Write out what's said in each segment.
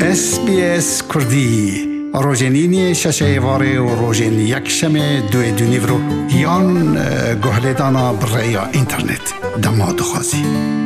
SBS کردی روزنینی ششه واره و روزن یک شمه دوی دونیورو یان گهلیدانا برای اینترنت دماد خوازی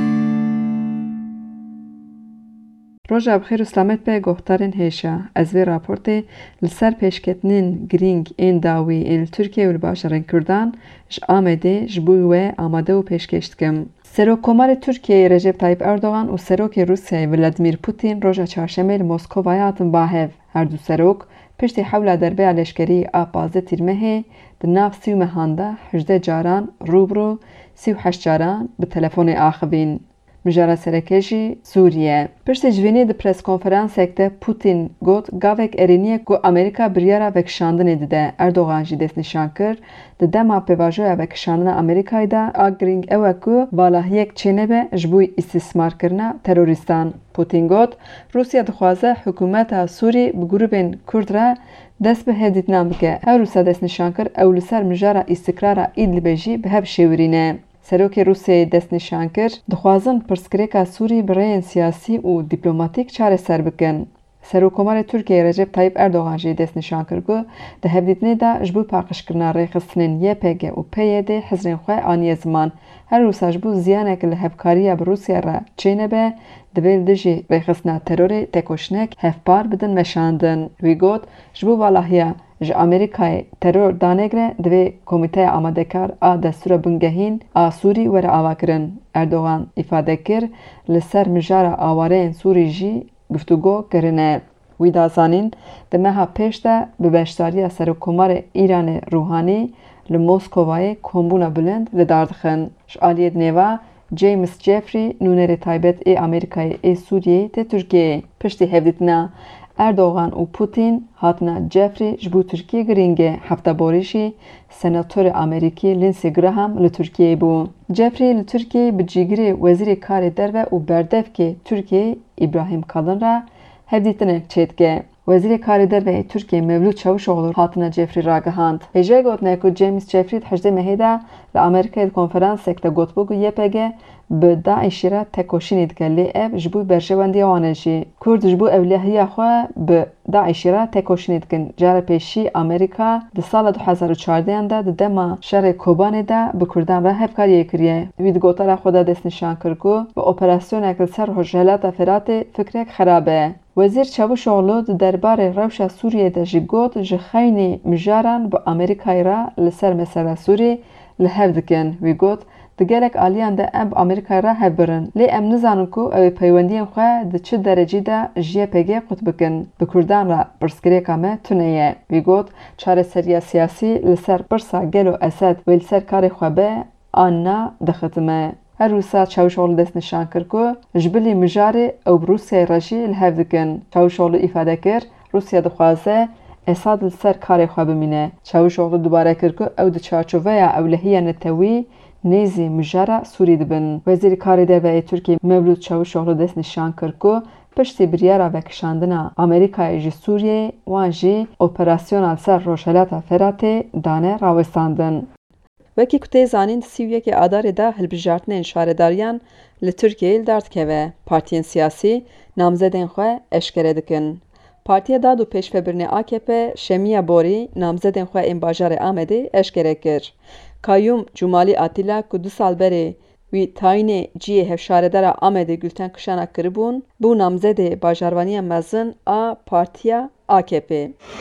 روژا بخیر و سلامت به گفتارن هیشا از وی راپورت لسر پیشکتنین گرینگ این داوی این ترکیه و الباشرین کردان ج آمده جبوی آماده و پیشکشت کم. سروکمار ترکیه رجب طایب اردوغان و سروک روسیه ولادیمیر پوتین روژا چهارشنبه لمسکو هاتن باهف. هر دو سروک پشتی حول دربه لشکری آپازه تیرمه دناف 30 مهانده 18 جاران روبرو 38 جاران به تلفن آخوین. مجاره سرکشی سوریه پشت جوینی د پرس کنفرانس اکته پوتین گوت گاوک ارینیه کو امریکا بریارا وکشاندن دیده اردوغان جی دست نشان کر د دما پیواژویا وکشاندن امریکای دا اگرینگ اوکو والا یک چینه به جبوی استثمار کرنا تروریستان پوتین گوت روسیا دخوازه حکومت سوری به گروبین کرد را دست به هدیت نام بکه هر روسا دست نشان کر اولسر مجاره استقرار ایدل بیجی به هب شیورینه سروک روسیه دست نشان کرد دخوازن پرسکریکا سوری برای سیاسی و دیپلماتیک چاره سر بکن. سروکمار ترکیه رجب طایب اردوغان جی دست نشان کرد که ده هفدیتنه دا جبو پاقش کرنا ریخستنین یه پیگه و پیه ده حزرین خواه آنی زمان هر روسا جبو زیانه که لحبکاریه بر روسیه را چینه به دویل دجی ریخستنا تروری تکوشنک هفپار بدن مشاندن. وی گوت جبو والاهیا ج امریکای ترور دانگره دوی کمیته آمادکار آ دستور بنگهین آ سوری ور آواکرن. اردوغان ifade کر لسر مجاره آواره سوری جی گفتگو کرنه. وی دازانین دمها پیش ده به بشتاری سروکمار ایران روحانی لموسکوای کمبونا بلند لداردخن. شعالیت نیوا جیمز جفری نونر تایبت ای امریکای ای سوریه ته ترکیه پشتی هفدیتنا اردوغان و پوتین هاتنا جفری جبو ترکیه گرینگه هفته باریشی سناتور امریکی لینسی گراهام لترکیه بو. جفری لترکیه بجیگری وزیر کار درو و بردف که ترکیه ابراهیم کالن را هفدیتنه چیدگه. وزیر کار درو ترکیه مولود چاوشوغلو هاتنا جفری راگهاند. هجای گوتنه که جیمز جفری 18 مهیده لامریکای کنفرانس اکتا گوتبوگو یپگه به داعشی را تکوشینید که لی اب جبو برشواندی آنشی. کرد جبو اولیهی خواه به داعشی را تکوشینید کن. جار پیشی امریکا ده سال 2014 ده دما شر کوبان ده به کردان را هفکاری کریه. وید گوتارا خدا دست نشان کرگو و اپراسیون اکل سر حجلات فرات فکرک خرابه. وزیر چاوشوغلو درباره روشا سوریه ده جگوت جخینی مجاران با امریکای را لسر مسئله سوری لحف دکن. وی گوت دگرک آلیان ده ام امریکای را هبرن. لی ام نزانن کو او پیوندین خواه ده چه درجی ده جیه پیگه قط بکن. بکردان را برسکری کامه تونیه. وی گوت چاره سریا سیاسی لسر برسا گلو اسد و لسر کار خواه به آننا دختمه. هر روسا چاوشوغلو دست نشان کرد که جبلی مجاره او بروسیای رجی لحف دکن. چاوشوغلو ifade کر روسیا دخوازه اساد لسر کار خواه بمینه. چاوشوغلو دوباره کرد که او ده چارچوه اولهی نتوی نیزی مجاره سوری دبن. وزیر کاری در ترکیه مولود چاوشوغلو دست نشان کرد که پشتی بریارا وکشاندنا امریکای جی سوریه وان جی اپراسیونال سر روشلاتا فرات دانه راوستاندن. وکی کتی زانین 31 آدار ده هلبجارتن شارداریان لترکیه دارد که و پارتین سیاسی نامزدین خواه اشکره دکن. پارتیا داد و پیشفبرنی AKP شمیه بوری نامزدین خواه این باجار آمده اشکره کر. کایوم جمالی آتیلا که 2 سال بره وی تاین جی هفشاردار آمده گلتن کشانا کربون بو نامزد باجاروانی مزن آ پارتیا AKP.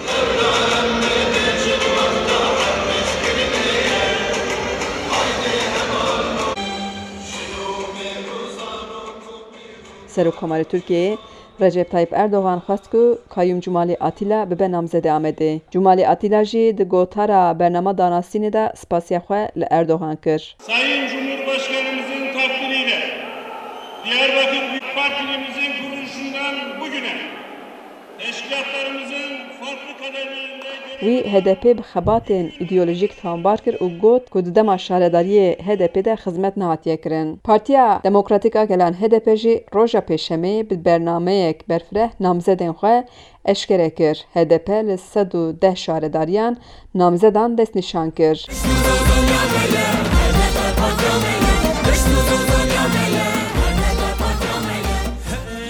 سروکمار ترکیه رجب طایب اردوغان خواست که کایوم جمالی آتیلا به نامزد آمده. جمالی آتیلا جی ده گوتارا برنامه دانستین ده سپاسیا خواه لأردوغان کر. Sayın Cumhurbaşkanımızın takdiriyle Diyarbakır Büyük Partimizin kuruluşundan bugüne teşkilatlarımızın farklı kaderlerinde وی HDP بخباتین ایدئولوژیک تانبار کر و گوت که دما شهرداری HDP ده خدمت نهاتیه کرن. پارتیا دموکراتیکا گلان HDP جی روژا پیشمی به برنامه یک برفره نامزدین خواه اشکره کر. HDP لسد و 10 شهرداریان نامزدان دست نشان کر.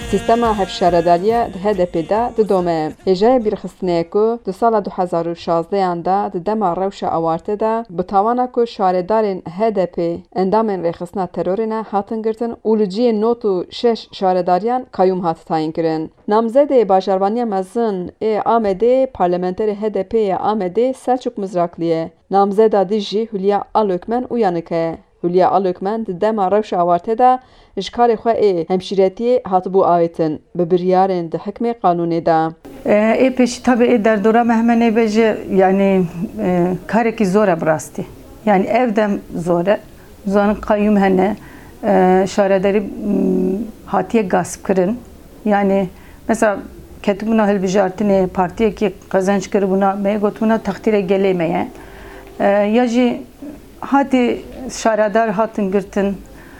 Sistema hevşaredariya di HDP da didome. Hêjaya bîrxistinê ku di sala 2016 da di dema rewşa awarte da bi tawana ku şaredarên HDP endamên rêxistina terorê ne hatin girtin û li ciyê not û 6 şaredariyan kayyum hat tayin kirin. Namzedê bajarvaniya mezin ê Amedê parlamenterê HDP-yê Amedê Selçuk Mizraklı ye. Namzeda dî jî Hülya Alökmen û Yanıke. Hülya Alökmen di dema rewşa awarte da ji karê xwe ê hemşîretiyê hatibû avêtin bi biryarên di hikmê qanûnê da. Pêşî tabii derdora me hemen ê bêje yani karekî zor e bi rastî. Yani ev dem zor e. Zanin kayyum hene şaredarî hatiye gasp kirin. Yani mesela ketibûna hilbijartinê partiyekî qezenç kiribûna me gotibûna textîrê gelê me ye. Ya jî hatî şaredar hatin girtin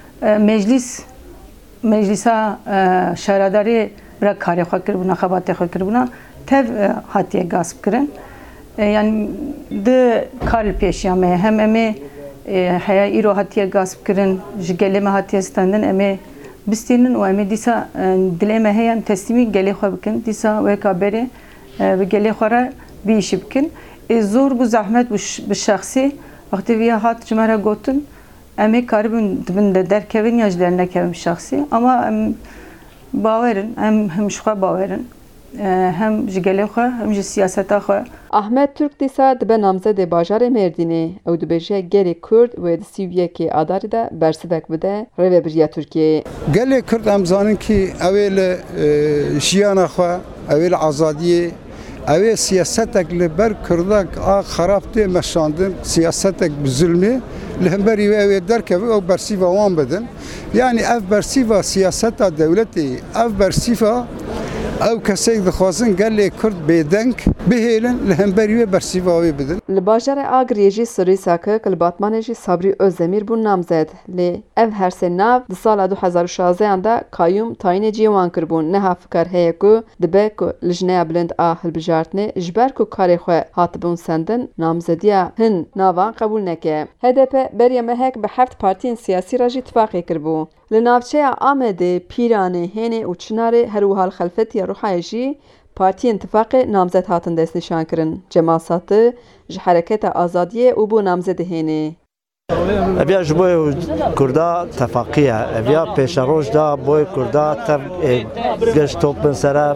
meclisa şaredarî bira karê xwe kiribûna xebatê xwe kiribûna tev hatiye gasp kirin. Yani di kar li pêşiya me hem em ê heya îro hatiye gasp kirin ji gelê me hatiye standin em ê bistînin û em ê dîsa dilê me heye em teslîmî gelê xwe bikin dîsa weka berê bi gelê xwe re vî îşî bikin. Zor bu zehmet bi şexsî wextê vî hat ji me re gotin em ê karibin dibin de derkevin ya ji dernekevin şexsî ama em bawerin em hem ji xwe bawerin hem ji gelê xwe hem ji siyaseta xwe. Ahmet Türk dîsa dibe namzedê bajarê Mêrdînê ew dibêje gelê Kurd wê di sîvyekê adarî de bersivek bide rêveberiya Tirkiyeyê. Gelê Kurd em zanin ki ew ê li jiyana xwe ew ê li azadiyê ew ê siyasetek li ber Kurdak a xerab tê meşandin siyasetek bi zulmê li hemberî wê ew ê derkeve ew bersîva wan bidin. Yani ev bersîva siyaseta dewletê ev bersîva ew kesek dixwazin gelê Kurd bêdeng bihêlin li hemberî wê bersîva wê bidin. Li bajarê Agriyê jî sirî sakik li Batmanê jî Sabrî Özdemîr bûn namzed. Lê ev her sê nav di sala 2016 da kayyum tayinê cîwan kiribûn. Neha fikar heye ku dibe ku lijneya bilind a hilbijartinê ji ber ku karê xwe hatibûn sendin namzediya hin navan qebûl neke. HDP beriya mehek bi heft partiyên siyasî re jî tifaqê kiribû. Li navçeya Amedê, Pîranê, Hênê û Çinarê herwiha li xelfetiya Rûhayê jî partiyên tifaqê namzed hatin destnîşan kirin. Cemal Satı ji Hereketa Azadiyê û bû namzedê Hênê. Eviya ji bo Kurda tefaqî ye. Eviya pêşeroj da boy Kurda tev geş topin sere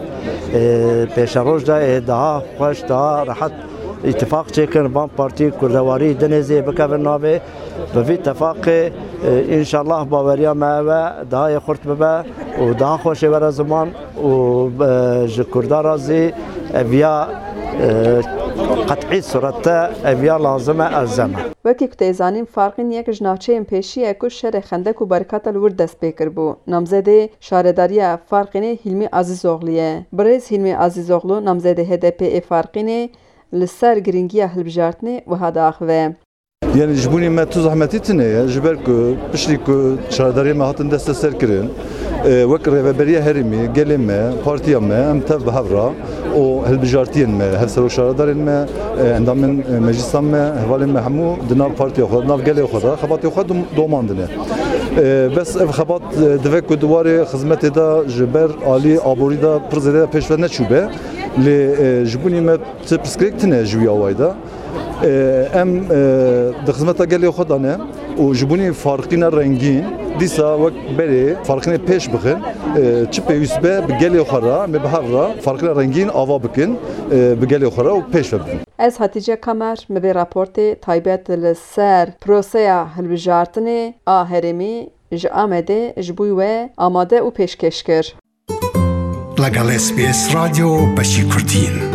pêşeroj da daha xweş daha rahat ittifaq çêkin van partî Kurdewarî Dinêzê bikevin navê bi vî tefaqê înşallah baweriya me ve daha yê xurt bibe û daha xweşê were ziman û ji Kurda re zî eviya qet'î surette eviya lazim e erzeme. Wekî ku tê zanîn farqên yek ji navçeyên pêşî ye ku şerê xendek û barîkata li wir dest pê kiribû. Namzedê şaredariya Farqînê Hilmî Azîzoğlu ye. Birêz Hilmî Azîzoğlu namzedê HDP-ê Farqînê li ser giringiya hilbijartinê wiha daxive. Yani ji bunî me tu zehmetî tune ye ji ber ku piştî ku şaredariyê me hatin deste ser kirin wek rêveberiya herîmê gelê me partiya me em tev bi hev ra û hilbijartiyên me hevserok şaredarên me endamên meclîsan me hevalên me hemû di nav partiya xwe di nav gelê xwe da xebatê xwe domandine. Bes ev xebat divek ku diwarê xizmetê da ji ber alî aborî da pir zêde pêşve neçûbe lê ji bunî me ti pirsgirêk tune ji wî awayî da. Em di xizmeta gelê xwe da ne û ji bunî farqîna rengîn dîsa wek berê farqînê pêş bixin çi pêwîst be bi gelê xwe re me bi hev re farqîna rengîn ava bikin bi gelê xwe re û pêş ve bikin. Ez Hatice Kamer me vê raportê taybet li ser proseya hilbijartinê a herêmî ji Amedê ji bo we amade û pêşkêş kir. لەگەڵ SBS رادیۆ بەشی کوردین.